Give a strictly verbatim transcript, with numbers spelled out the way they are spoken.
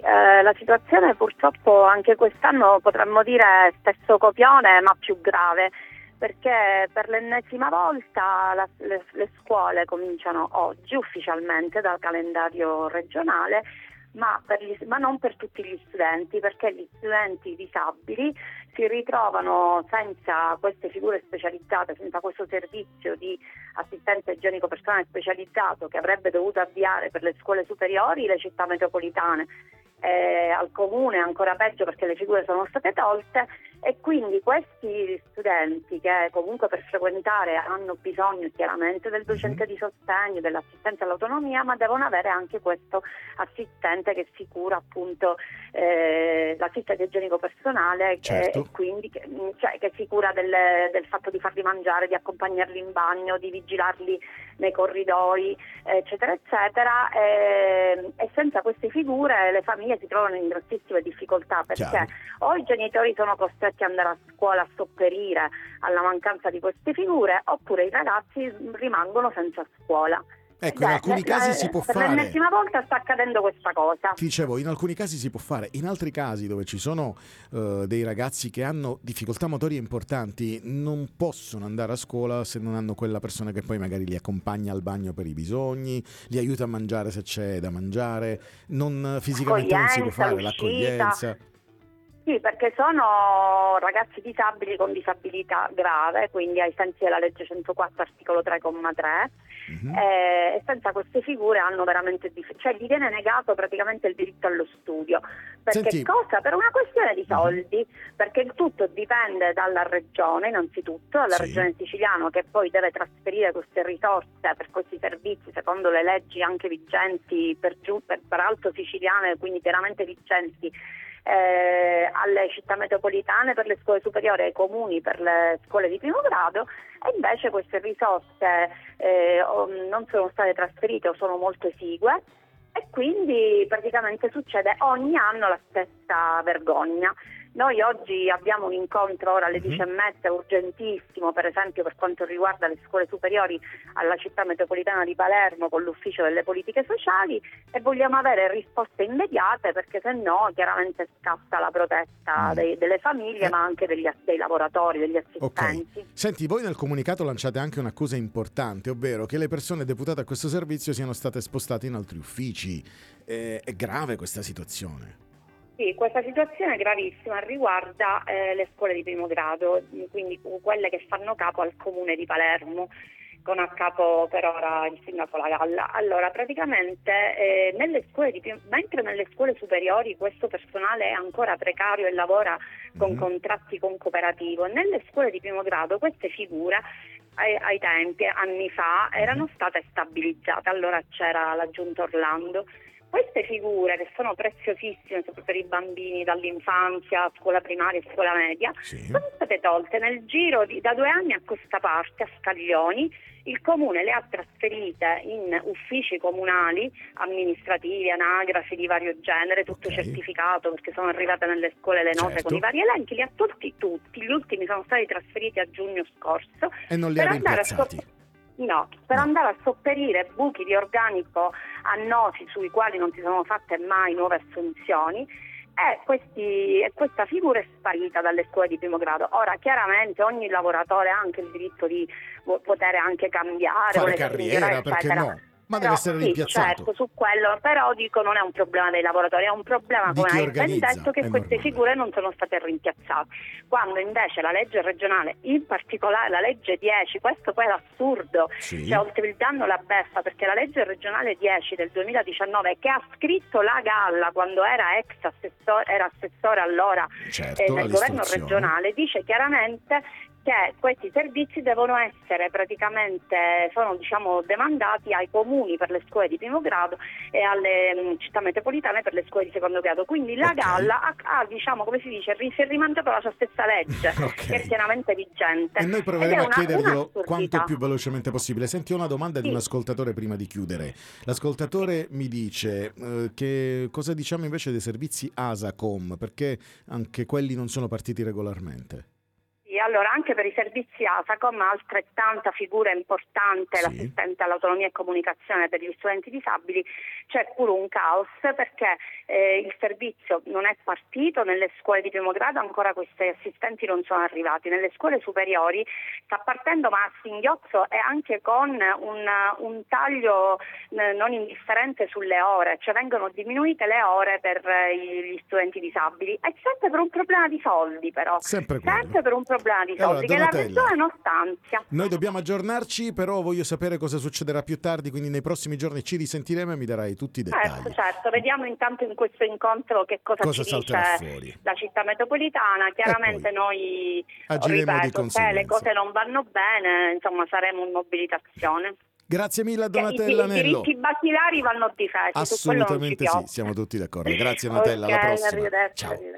eh, la situazione purtroppo anche quest'anno potremmo dire stesso copione ma più grave, perché per l'ennesima volta la, le, le scuole cominciano oggi ufficialmente dal calendario regionale, ma, per gli, ma non per tutti gli studenti, perché gli studenti disabili si ritrovano senza queste figure specializzate, senza questo servizio di assistente igienico personale specializzato che avrebbe dovuto avviare per le scuole superiori le città metropolitane. Eh, al comune ancora peggio perché le figure sono state tolte, e quindi questi studenti che comunque per frequentare hanno bisogno chiaramente del docente di sostegno, dell'assistenza all'autonomia, ma devono avere anche questo assistente che si cura appunto eh, l'assistente igienico personale, certo. che, e quindi che, cioè, che si cura del, del fatto di farli mangiare, di accompagnarli in bagno, di vigilarli nei corridoi, eccetera eccetera, e, e senza queste figure le famiglie si trovano in grossissime difficoltà, perché Chiaro. o i genitori sono costretti ad andare a scuola a sopperire alla mancanza di queste figure, oppure i ragazzi rimangono senza scuola. Ecco, in Beh, alcuni la, casi si può per fare. l'ennesima volta sta accadendo questa cosa. Ti dicevo, in alcuni casi si può fare, in altri casi dove ci sono uh, dei ragazzi che hanno difficoltà motorie importanti non possono andare a scuola se non hanno quella persona che poi magari li accompagna al bagno per i bisogni, li aiuta a mangiare se c'è da mangiare, non, fisicamente non si può fare l'accoglienza. Sì, perché sono ragazzi disabili con disabilità grave, quindi ai sensi della legge centoquattro articolo tre comma tre, mm-hmm. eh, e senza queste figure hanno veramente dif- cioè gli viene negato praticamente il diritto allo studio. Perché Senti. cosa? Per una questione di soldi, mm-hmm. perché il tutto dipende dalla regione, innanzitutto, dalla sì. regione siciliana, che poi deve trasferire queste risorse per questi servizi secondo le leggi anche vigenti per giù, per, peraltro siciliane, quindi chiaramente vigenti. Eh, alle città metropolitane per le scuole superiori, ai comuni per le scuole di primo grado, e invece queste risorse eh, non sono state trasferite o sono molto esigue, e quindi praticamente succede ogni anno la stessa vergogna. Noi oggi abbiamo un incontro ora alle dieci e mezza urgentissimo, per esempio per quanto riguarda le scuole superiori alla città metropolitana di Palermo con l'ufficio delle politiche sociali, e vogliamo avere risposte immediate, perché se no chiaramente scatta la protesta dei, delle famiglie eh. ma anche degli, dei lavoratori, degli assistenti. Okay. Senti, voi nel comunicato lanciate anche un'accusa importante, ovvero che le persone deputate a questo servizio siano state spostate in altri uffici. Eh, è grave questa situazione? Sì, questa situazione è gravissima, riguarda eh, le scuole di primo grado, quindi quelle che fanno capo al comune di Palermo, con a capo per ora il sindaco La Galla. Allora, praticamente eh, nelle scuole di primo, mentre nelle scuole superiori questo personale è ancora precario e lavora con mm-hmm. contratti con cooperativo, nelle scuole di primo grado queste figure ai, ai tempi, anni fa, erano state stabilizzate. Allora c'era la Giunta Orlando. Queste figure, che sono preziosissime soprattutto per i bambini dall'infanzia, scuola primaria e scuola media, sì. sono state tolte nel giro di da due anni a questa parte, a scaglioni. Il comune le ha trasferite in uffici comunali, amministrativi, anagrafi di vario genere, tutto okay. certificato, perché sono arrivate nelle scuole le note certo. con i vari elenchi, li ha tolti tutti. Gli ultimi sono stati trasferiti a giugno scorso. E non li ha rimpiazzati? No, per no. andare a sopperire buchi di organico annosi sui quali non si sono fatte mai nuove assunzioni, e, questi, e questa figura è sparita dalle scuole di primo grado. Ora chiaramente ogni lavoratore ha anche il diritto di poter anche cambiare, fare carriera, perché no? Ma però, deve essere rimpiazzato. Sì, certo, su quello, però dico non è un problema dei lavoratori, è un problema, di come chi hai ben organizza, detto, che queste normale. figure non sono state rimpiazzate. Quando invece la legge regionale, in particolare la legge dieci, questo poi è l'assurdo, sì. cioè oltre il danno la beffa, perché la legge regionale dieci del duemiladiciannove, che ha scritto La Galla quando era ex assessore, era assessore allora certo, eh, nel governo regionale, dice chiaramente che questi servizi devono essere praticamente, sono diciamo demandati ai comuni per le scuole di primo grado e alle um, città metropolitane per le scuole di secondo grado. Quindi la okay. Galla ha, ha diciamo come si dice, si è rimandato la sua stessa legge okay. che è pienamente vigente. E noi proveremo una, a chiederglielo quanto più velocemente possibile. Senti, una domanda sì. di un ascoltatore prima di chiudere. L'ascoltatore mi dice eh, che cosa diciamo invece dei servizi ASACOM, perché anche quelli non sono partiti regolarmente. allora anche per i servizi ASACOM, altrettanta figura importante, Sì. l'assistente all'autonomia e comunicazione per gli studenti disabili, c'è pure un caos perché eh, il servizio non è partito nelle scuole di primo grado, ancora questi assistenti non sono arrivati, nelle scuole superiori sta partendo ma a singhiozzo e anche con un, un taglio eh, non indifferente sulle ore, cioè vengono diminuite le ore per eh, gli studenti disabili, e sempre per un problema di soldi però, Sempre quello. sempre per un problema di E allora, soldi che la Donatella, regione non stanzia. noi dobbiamo aggiornarci, però voglio sapere cosa succederà più tardi, quindi nei prossimi giorni ci risentiremo e mi darai tutti i dettagli. Certo, certo, vediamo intanto in questo incontro che cosa, Cosa ci salterà dice fuori. la città metropolitana. Chiaramente poi noi, agiremo di ripeto, se conseguenza. le cose non vanno bene, insomma faremo in mobilitazione. Grazie mille a Che Donatella I, i Nello. diritti basilari vanno difesi, su quello non ci Assolutamente sì, piove. siamo tutti d'accordo. Grazie Donatella, alla Ok, prossima. arrivederci, Ciao. arrivederci.